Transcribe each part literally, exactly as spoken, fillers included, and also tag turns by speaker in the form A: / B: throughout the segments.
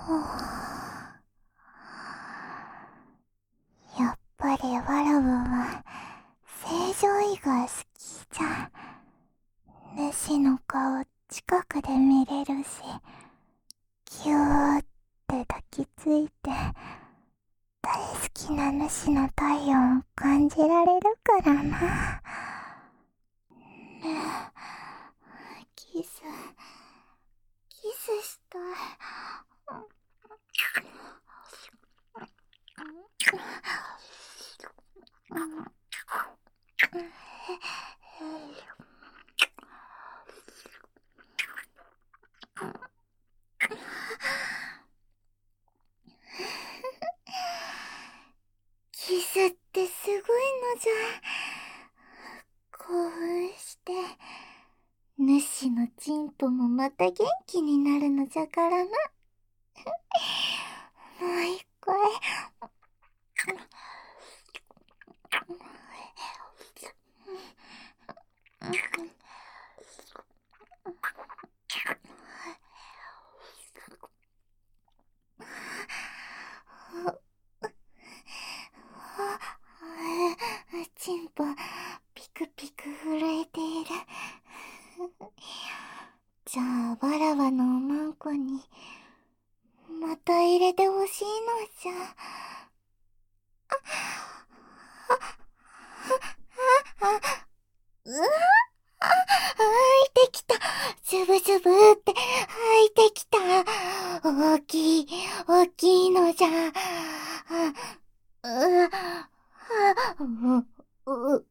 A: やっぱりわらわは正常位が好きじゃ。主の顔近くで見れるし、キューって抱きついて大好きな主の体温を感じられるからな。ねえ、キスキスしたい。キスってすごいのじゃ。興奮して主のチンポもまた元気になるのじゃからな。もう一回。チンポピクピク震えている。じゃあわらわのおまんこにまた入れてほしいのじゃ。ああうわあ、吐いてきた。ズブズブって吐いてきた。大きい大きいのじゃ。うううう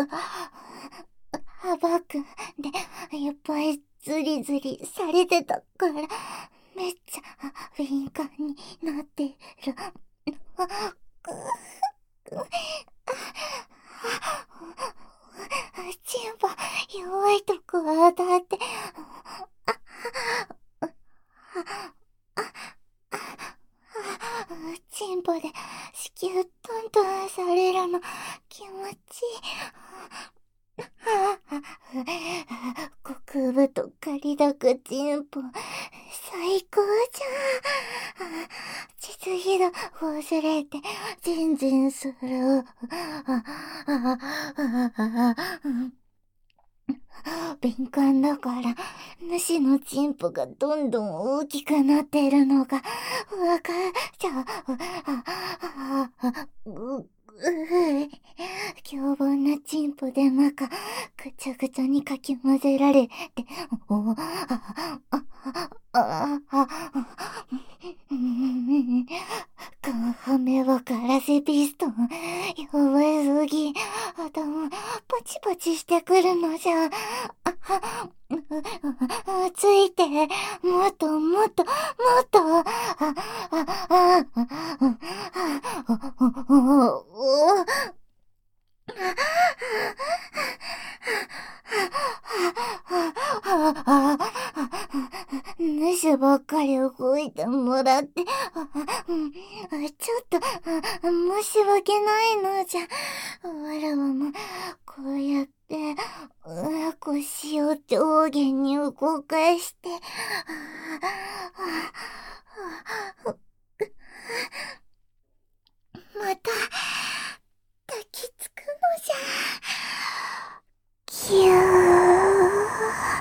A: 暴くんでいっぱいズリズリされてたからめっちゃ敏感になってる。チンポ弱いとこ当たってチンポで子宮トントンされるの気持ちいい。極太仮高チンポ最高じゃん。実技が忘れて全然する。敏感だから主のチンポがどんどん大きくなってるのがわかっちゃう。凶暴なチンポでまかぐちゃぐちゃにかき混ぜられておああああカンハメはガラスピストンやばいすぎ。頭パチパチしてくるのじゃ。ついてもっともっともっと主ばっかり動いてもらってちょっと申し訳ないのじゃ。わらわもこうやって腰を上下に動かしてまた抱きつくのじゃ。キュー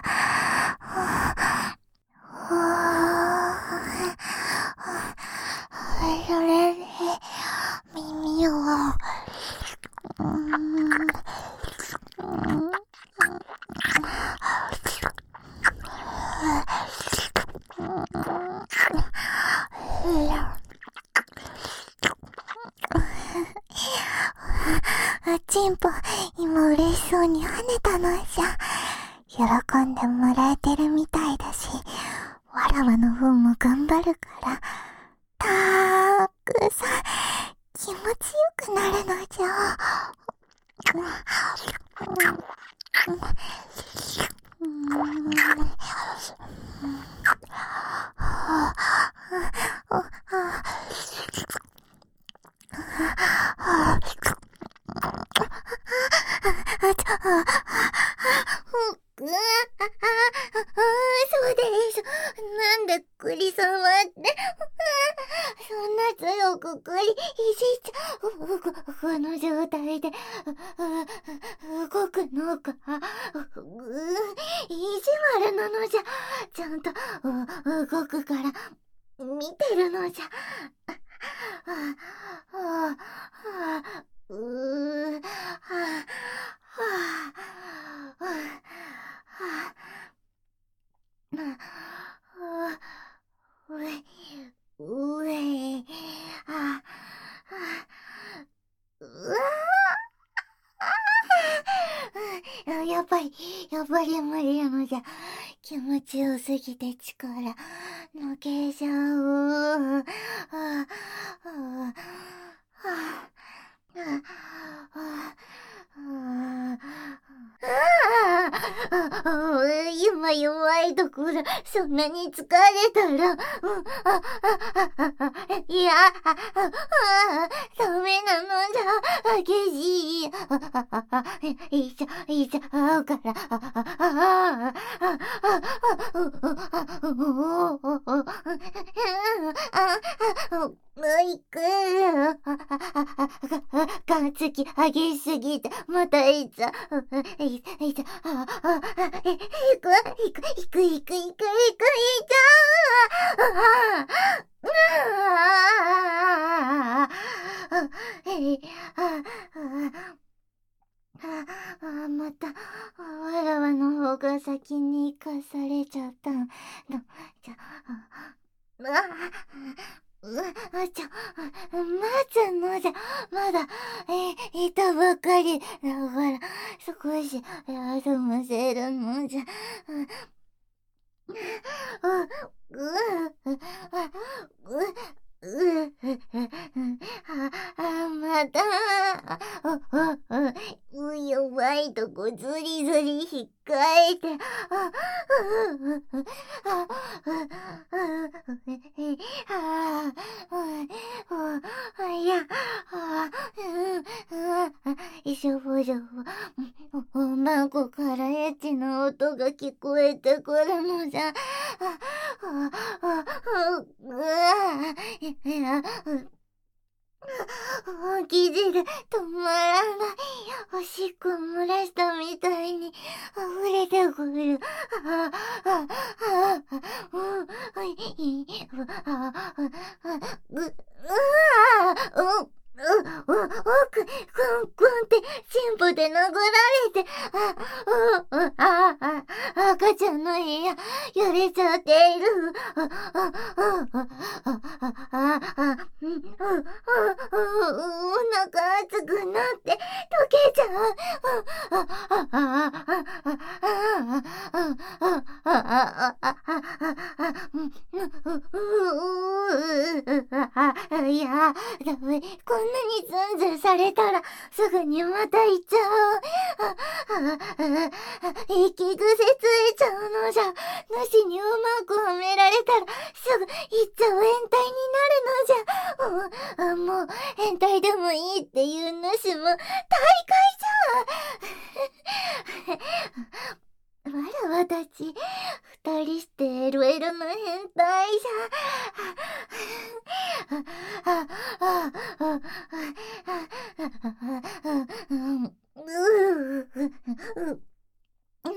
A: それで耳をチンポ今嬉しそうに跳ねたのじゃ。喜んでもらえてるみたいだしわらわの方も頑張るからたーくさん気持ちよくなるのじゃ。そうです。なんでクリ様って態で、う、う、動くのか。う、意地悪なのじゃ。ちゃんと、う、動くから、見てるのじゃ。はあ、はあ、うー、はあ、はあ、はあ、はあ、うえ、うえ、あ、あ、うわあ、やっぱり、やっぱり無理なのじゃ。気持ちよすぎて力抜けちゃう。はあ、はあ、はあ、はあ、はあ、ああ、今弱いところ、そんなに疲れたら、うん、あ、あ、あ、あ、いや、あ、あ、ダメなのじゃ、激しい、あ、あ、あ、いいじゃ、いいじゃ、あ、から、あ、あ、あ、あ、あ、いく、かつき上げすぎて、またいちゃ、いちゃ、いちゃ、あ、あ、いく、いく、いく、いく、いく、いく、いく、いちゃ、あ、また、わらわの方が先に行かされちゃったの。じゃ、あ、あ、あ、ちょ、待つのじゃ、まだ、え、いたばかりだから、少し休ませるのじゃ。う、う、う、う、あ、また、う、弱いとこずりずり引っかえて、あ、あ、いや、しょぼしょぼ、マンコからエッチな音が聞こえてくるのじゃ。うわ、いや、生地で止まらない。おしっこ漏らしたみたいに溢れてくる。ああ、ああ、うん、いい、ああ、う、うわ、うん。う、う、う、く、くん、くんって、チンポで殴られて、あ、う、う、あ、あ、赤ちゃんの部屋、揺れちゃっている。あ、あ、あ、あ、あ、あ、あ、うん、うん、うん、お腹熱くなって、溶けちゃう。あ、あ、あ、あ、あ、あ、あ、あ、あ、あ、あ、あ、あ、うん、うん、うん、いや、ダメ、こんなにズンズンされたら、すぐにまた行っちゃう。あ、あ、あ、息癖ついちゃうのじゃ。主にうまく褒められたら、すぐ行っちゃう変態になるのじゃ。うん、もう、変態でもいいっていう主も、大会じゃん。わらわたち、二人して エルエル の変態じゃ。あ、あ、あ、あ、うん、うう、う、好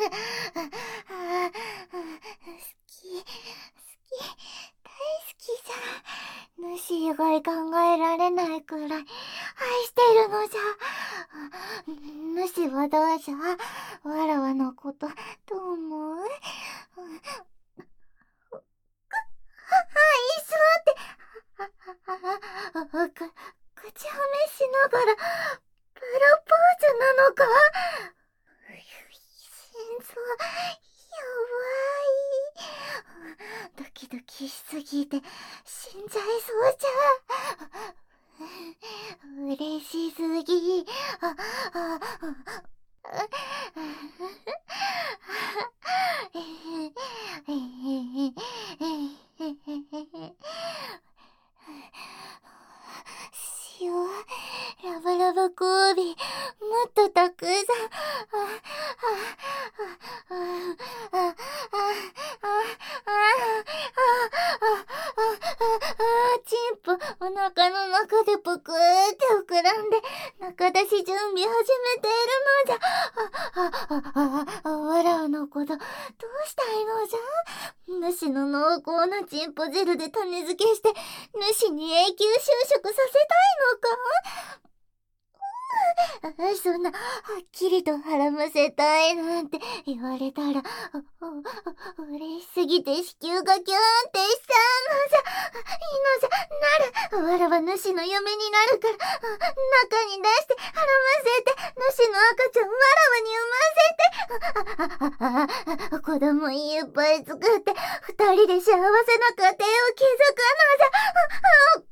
A: き、好き、大好きじゃ。主以外考えられないくらい愛してるのじゃ。主はどうじゃ。わらわのことどう思う？愛しそうって、く、口はめしながらプロポーズなのか？心臓やばい。ドキドキしすぎて死んじゃいそうじゃ。嬉しすぎ。あ、あ、あ、塩、ラバラバ交尾、もっとたくさん。あ、あ、あ、あ、あ、あ、あ、あ、あ、あ、チンポ、 お腹の中でぷくーって膨らんで、中出し準備始めているのじゃ。あ、あ、あ、あ、わらわの子だ。どうしたいのじゃ。主の濃厚なチンポ汁で種付けして、主に永久就職させたいのか。あ、そんな、はっきりとはらませたいなんて言われたら、お、お、嬉しすぎて子宮がキューンってしちゃうのじゃ。いいのじゃ、なる。わらは主の嫁になるから、中に出してはらませて、主の赤ちゃんわらわに産ませて、子供いっぱい作って、二人で幸せな家庭を築くのじゃ。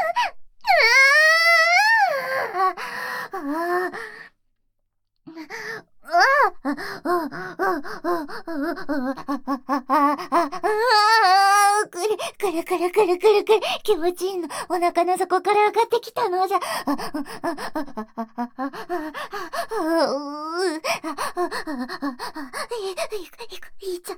A: ああ、くるくるくるくるくるくる、気持ちいいの。お腹の底から上がってきたのじゃ。いいちゃん。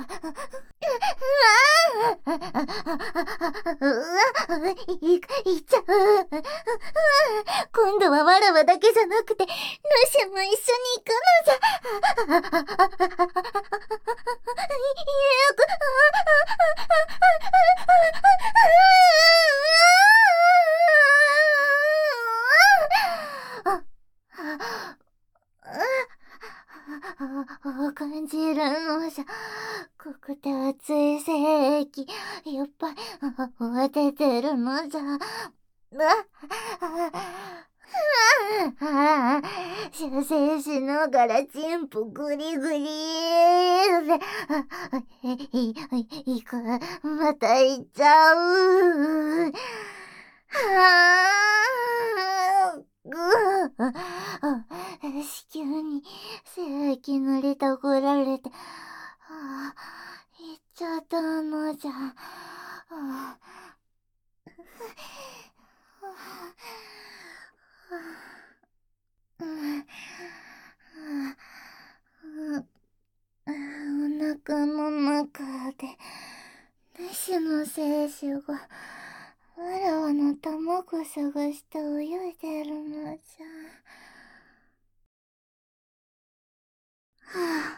A: いいちゃん。今度はわらわだけじゃなくて、主も一緒に行くのじゃ。感じるのじゃ。濃くて熱い精液、いっぱい出てるのじゃ。修正しながらチンポグリグリで、い、い、いく、また行っちゃう。はぁ、ぐぅ、子宮に精液塗りたくられて、はぁ、行っちゃったのじゃ。はぁ、お腹の中で主の精子がわらわの卵探して泳いでるのじゃ。は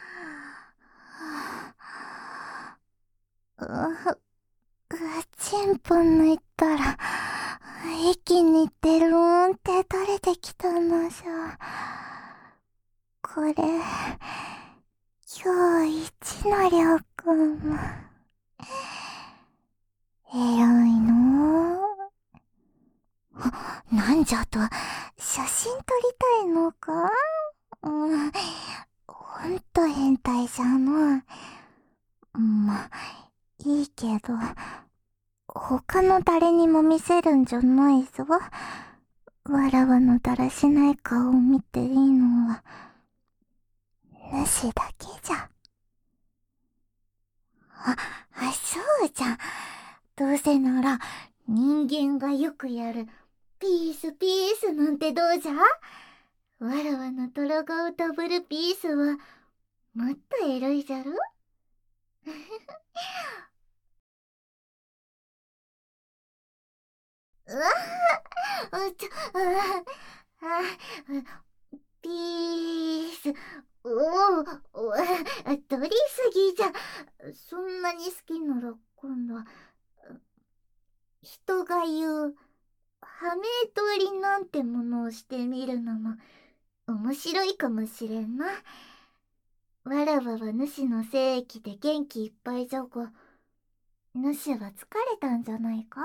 A: ぁ、はぁ、チンポ抜いたら息にデローンって垂れてきたのじゃ。これ今日一のりょうくんもエロいのー。なんじゃと、写真撮りたいのか。うん、ほんと変態じゃの。ま、いいけど、他の誰にも見せるんじゃないぞ。わらわのだらしない顔を見ていいのは主だけじゃ。あ、あ、そうじゃ。どうせなら人間がよくやるピースピースなんてどうじゃ。わらわのトラ顔ダブルピースはもっとエロいじゃろ。うわぁ、うちょ、ああ、ピース、おお、お、取りすぎじゃ。そんなに好きなら今度は、人が言う、ハメ取りなんてものをしてみるのも面白いかもしれんな。わらわは主の精液で元気いっぱいじゃが、主は疲れたんじゃないか。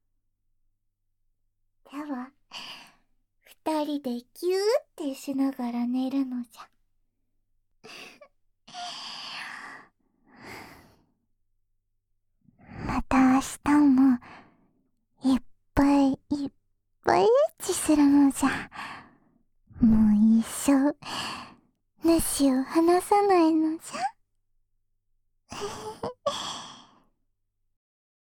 A: では、二人でキューってしながら寝るのじゃ。また明日もいっぱいいっぱいエッチするのじゃ。もう一生主を離さないのじゃ。